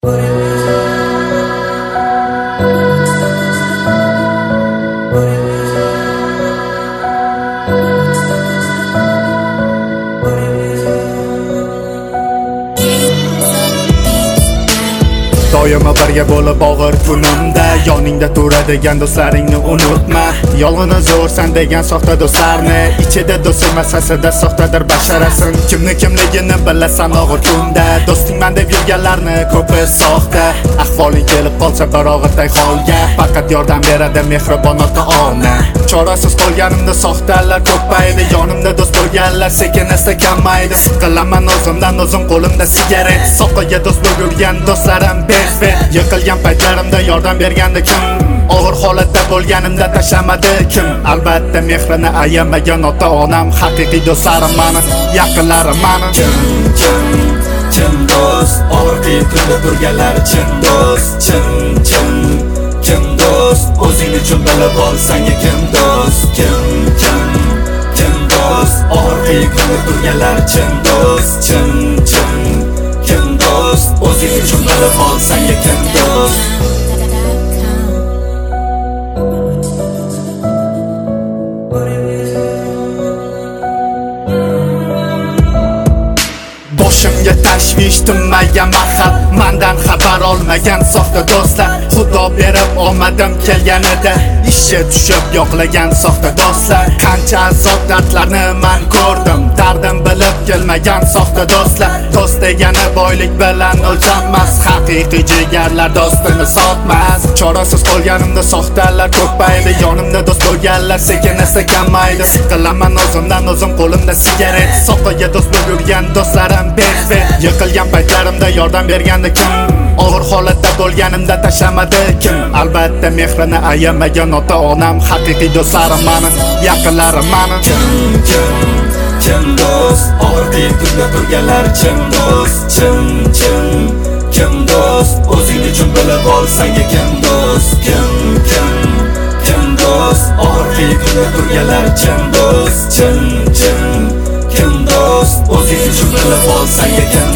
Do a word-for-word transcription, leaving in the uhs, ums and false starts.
Doimo birga bo'lib og'ir kunimda yoningda turadigan do'stlaringni unutma. Yolg'oni zo'rsan degan soxta do'stlarni ichida do'st emas aslida soxtadir basharasin. Kimni kimligini bilasan og'ir kunda, do'stingman deb yurganlarni ko'pi soxta. Ahvoling kelib qolsa bir og'irday holga, faqat yordam beradi mehribon ota-ona. Chorasiz qolganimda soxtalar ko'paydi, yonimda do'st bo'lganlar sekin-asta kamaydi. Siqilaman o'zimdan o'zim qo'limda sigaret, soqaga do'st bo'lgan do'stlarim yiqilgan paytlarimda yordam berganda kim? Og'ir holatda bo'lganimda tashlamadi kim? Albatta mehrini ayamagan ota-onam, haqiqiy do'stlarim mani, yaqinlarim mani. Kim, kim, kim do'st? Og'ir kunda turganlar chin do'st, chin, chin, kim do'st? O'zing uchun bilib olsang kim do'st? Kim, kim, kim do'st? Og'ir kunda turganlar chin do'st, chin, chin, kim do'st? O'zing uchun bilib olsang kim do'st? Boshimga tashvish tinmagan mahal, mandan xabar olmagan soxta do'stlar. Xudo berib olmadim kelganida ishga tushib yo'qlagan soxta do'stlar. Qancha azob dardlarni men ko'rdim, dardim bilib kelmagan soxta do'stlar. Do'st degani boylik bilan o'lchanmas, haqiqiy jigarlar do'stini sotmas. Chorasiz qolganimda soxtalar ko'paydi, yonimda do'st bo'lganlar sekin-asta kamaydi. Siqilaman o'zimdan o'zim qo'limda sigaret, soqaga do'st bo'lgan do'stlarim bezbet. Yiqilgan paytlarimda yordam berganda kim? Og'ir holatda bo'lganimda tashlamadi kim? Albatta mehrini ayamagan ota-onam, haqiqiy do'stlarim mani, yaqinlarim mani. Kim, kim, kim do'st? Og'ir kunda turganlar chin do'st, chin, chin, kim do'st? O'zing uchun bilib olsang kim do'st? Kim, kim, kim do'st? Og'ir kunda turganlar chin do'st, chin, chin, kim do'st? O'zing uchun bilib olsang kim